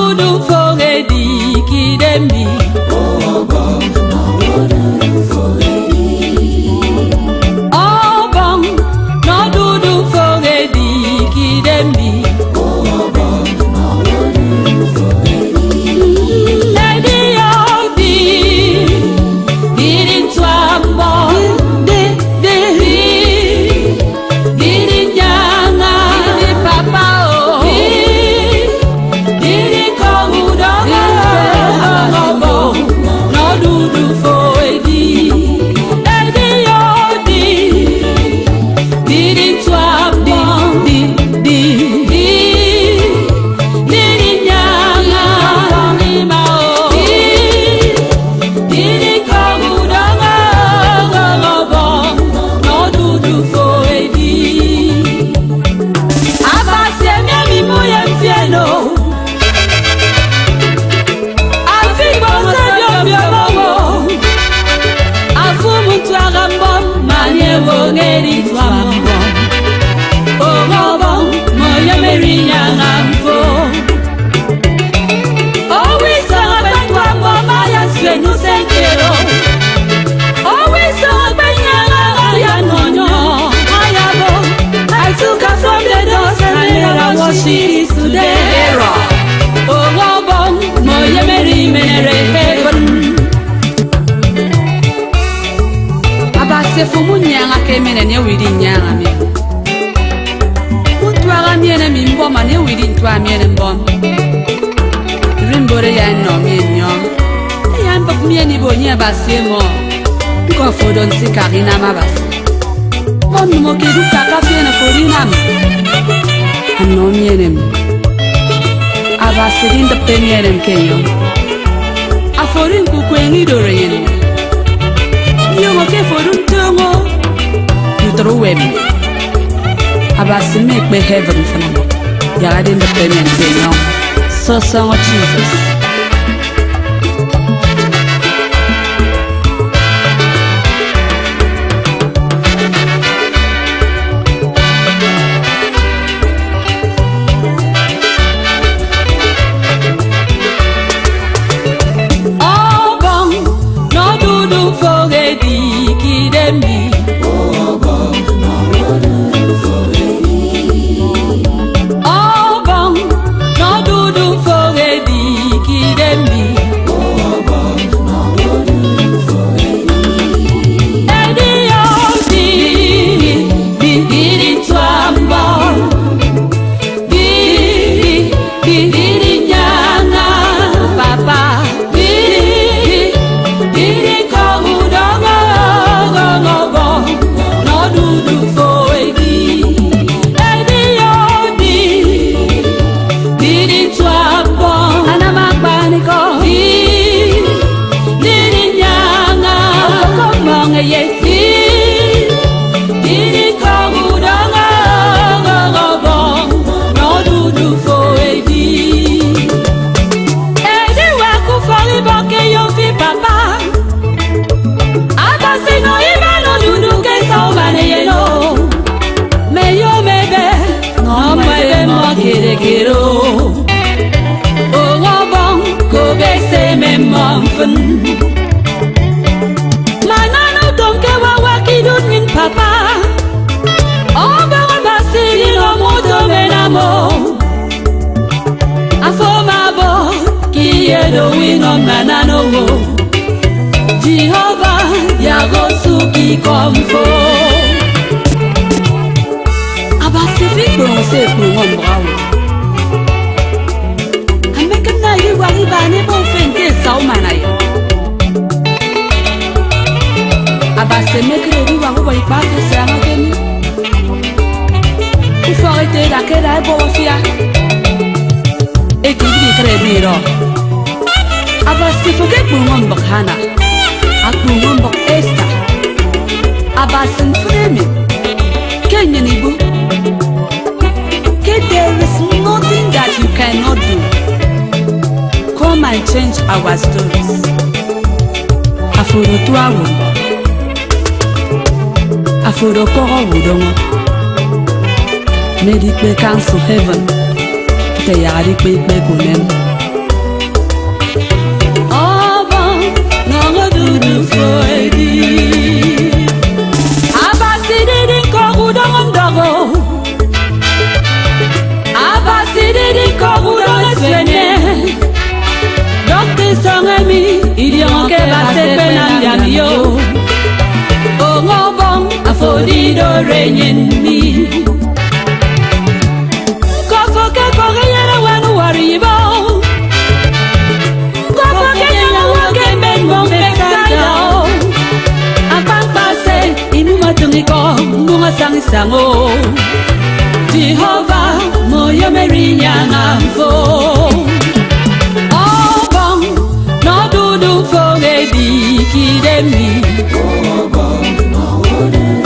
dudu foredi kidemi. Oh bong, no dudu foredi. Oh bong, no dudu foredi kidemi. Oh bong, no dudu foredi. Lady Odi, didn't swambo. She is today. Oh, Wabong, Moya Mary Menere Heaven. Abase Fumunyanga came in and you within Yami. Put Waramian and Mimbom and you within Twamian and Bomb. Rimbore and no mean young. I am but me and Ibonia Basimo. Go for don't see Karina Mabas. One Mokidu Kakafian for Dinam. No mienem abasirin the penyenem kenyo aforin ku kwengi doreyen yo ke forun tongo utrowem abasin make me heaven for me yaradin the penyen kenyo so song of Jesus. Manano don't care what he doing in Papa. Oh, Baba, singing on Moto Menamo. A former boy, Kiedo win on Manano. Jehovah, Yago Suki comfort. Abasific don't say for one brown. I make a night you are even fente Saumanaya. Abase make ready one way back to Sam again. If I did, I could have both here. It did be Trebiro. Abase forget Mumbo Hana. I Mumbo Esther. Abasan Fremi. Kenyan Ibu. There is nothing that you cannot do. Come and change our stories. Afuro tuawo. Afuro koro wudongo. Medikbe cancel heaven. Te yari kwe kunem. dudu foedi abasidi dinko udongon dogo abasidi dinko udongon swene dokti songemi idionke basepe nandiamio ongobong afodido renyeni kofoke kogeyere wanu waribo kofoke nyama wake men mombeksayo apampase inuma tungiko nunga sangisango Jehova moyo merinyanga mfo obong no dudu fongedi kidemi obong no dudu